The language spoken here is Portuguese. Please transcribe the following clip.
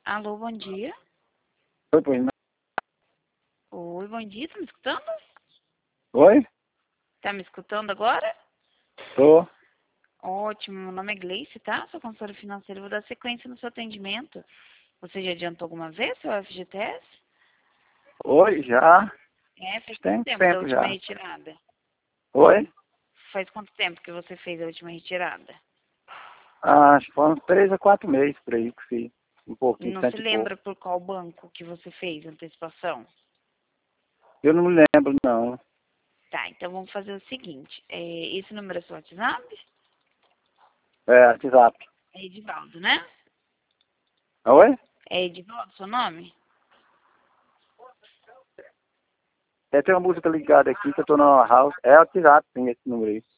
Alô, bom dia. Oi, pois não. Oi, bom dia, tá me escutando? Oi? Tá me escutando agora? Tô. Ótimo, meu nome é Gleice, tá? Sou consultora financeira, vou dar sequência no seu atendimento. Você já adiantou alguma vez seu FGTS? Oi, já. Faz quanto Tem tempo da tempo última já. retirada? Oi? Faz quanto tempo que você fez a última retirada? Acho que foram 3 a 4 meses por aí que fiz. Um pouquinho, Não se cento e pouco. lembra por qual banco que você fez a antecipação? Eu não me lembro, não. Tá, então vamos fazer o seguinte. Esse número é seu WhatsApp? É, WhatsApp. É Edivaldo, né? Oi? É Edivaldo seu nome? Tem uma música ligada aqui que eu tô na house. É WhatsApp, tem esse número aí.